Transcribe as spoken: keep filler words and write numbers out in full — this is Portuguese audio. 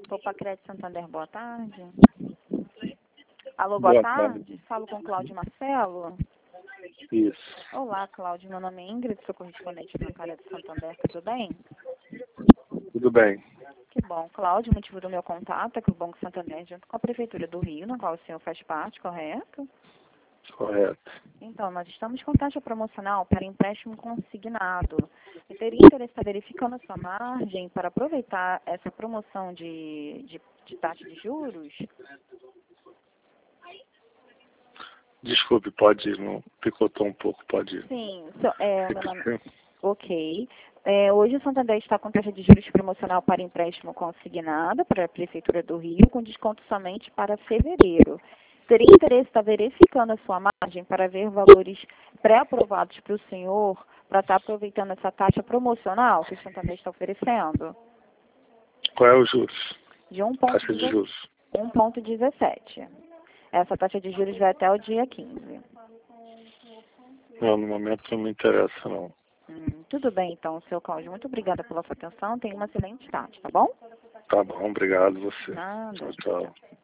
Opa, Crédito Santander, boa tarde. Alô, boa, boa tarde. tarde. Falo com Cláudio Marcelo. Isso. Olá, Cláudio. Meu nome é Ingrid, sou correspondente bancária do Santander. Tudo bem? Tudo bem. Que bom. Cláudio, o motivo do meu contato é que o Banco Santander, junto com a Prefeitura do Rio, na qual o senhor faz parte, correto? Correto. Então, nós estamos com taxa promocional para empréstimo consignado. E teria interesse em estar verificando a sua margem para aproveitar essa promoção de, de, de taxa de juros? Desculpe, pode ir, não picotou um pouco, pode ir. Sim, so, é, meu nome... ok. É, hoje o Santander está com taxa de juros promocional para empréstimo consignado para a Prefeitura do Rio, com desconto somente para fevereiro. Teria interesse em estar verificando a sua margem para ver valores pré-aprovados para o senhor, para estar aproveitando essa taxa promocional que o Santander está oferecendo? Qual é o juros? De um ponto Taxa de juros. um vírgula dezessete. Essa taxa de juros vai até o dia quinze. Não, no momento não me interessa, não. Hum, tudo bem, então, seu Cláudio. Muito obrigada pela sua atenção. Tenha uma excelente tarde, tá bom? Tá bom, obrigado você. Nada. Tchau, tchau.